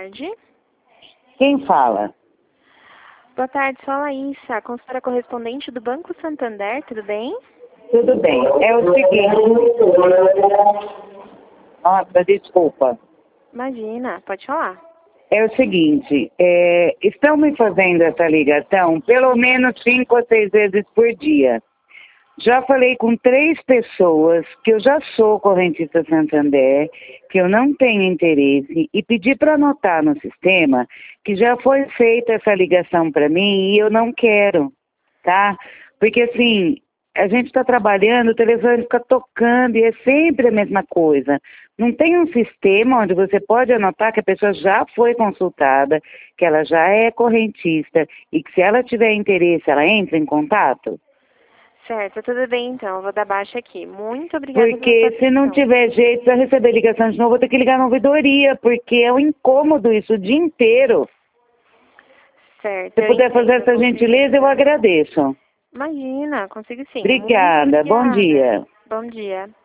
tarde. Quem fala? Boa tarde, sou a Laísa, consultora correspondente do Banco Santander, tudo bem? Tudo bem. É o seguinte... Nossa, desculpa. Imagina, pode falar. É o seguinte, estão me fazendo essa ligação pelo menos 5 ou 6 vezes por dia. Já falei com 3 pessoas que eu já sou correntista Santander, que eu não tenho interesse, e pedi para anotar no sistema que já foi feita essa ligação para mim e eu não quero, tá? Porque assim, a gente está trabalhando, o telefone fica tocando e é sempre a mesma coisa. Não tem um sistema onde você pode anotar que a pessoa já foi consultada, que ela já é correntista e que se ela tiver interesse, ela entra em contato? Certo, tudo bem então, eu vou dar baixa aqui. Muito obrigada pela sua Porque se não atenção. tiver jeito, se eu receber ligação de novo, vou ter que ligar na ouvidoria, porque é um incômodo isso o dia inteiro. Certo, Se eu puder fazer entendo, essa gentileza, eu agradeço. Imagina, consigo sim. Muito Obrigada, bom obrigada. dia. Bom dia.